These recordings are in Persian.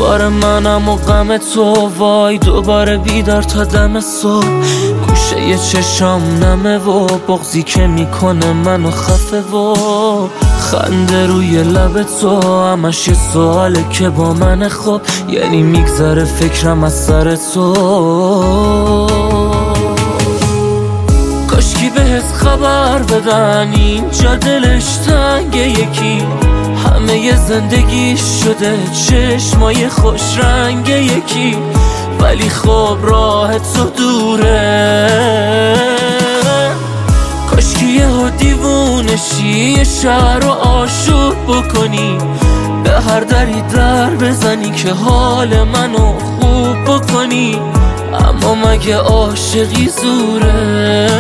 کار منم و غم تو، وای دوباره بیدار تا دم صبح. گوشه یه چشام نمه و بغضی که میکنه منو خفه و خنده روی لب تو همش یه سواله که با من خب، یعنی میگذره فکرم از سر تو. کاشکی بهت خبر بدن اینجا دلش تنگ یکی، همه ی زندگیش شده چشمای خوش رنگ یکی، ولی خب راه تو دوره. کاشکی یهو دیوونشی یه شهر رو آشوب بکنی، به هر دری در بزنی که حال منو خوب بکنی، اما مگه عاشقی زوره؟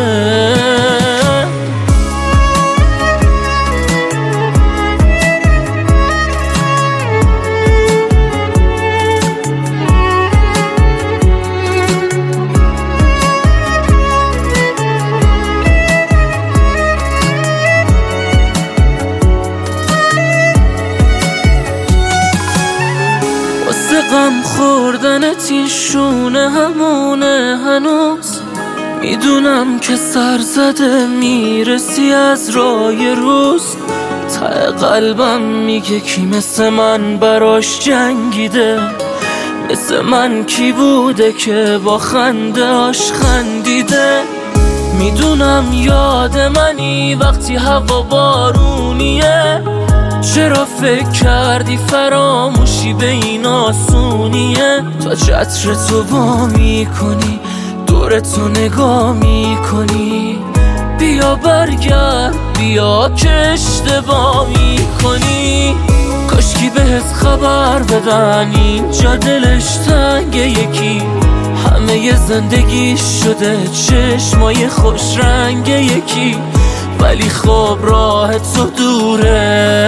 غم خوردنت این شونه همونه هنوز، میدونم که سر زده میرسی از راه روز. ته قلبم میگه کی مثل من براش جنگیده، مثل من کی بوده که با خنده هاش خندیده. میدونم یاد منی وقتی هوا بارونیه، چرا فکر کردی فراموشی به این آسونیه؟ تا چتر تو وا میکنی دور تو نگاه میکنی، بیا برگرد بیا که اشتباه میکنی. کاشکی بهت خبر بدن اینجا دلش تنگ یکی، همه ی زندگیش شده چشمای خوش رنگ یکی، ولی خب راه تو دوره.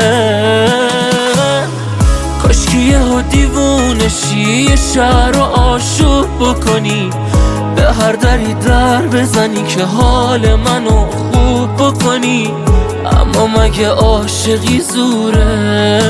کاشکی یهو دیوونشی یه شهر رو آشوب بکنی، به هر دری در بزنی که حال منو خوب بکنی، اما مگه عاشقی زوره؟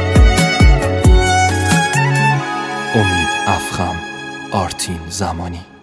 امید افخم، آرتین زمانی.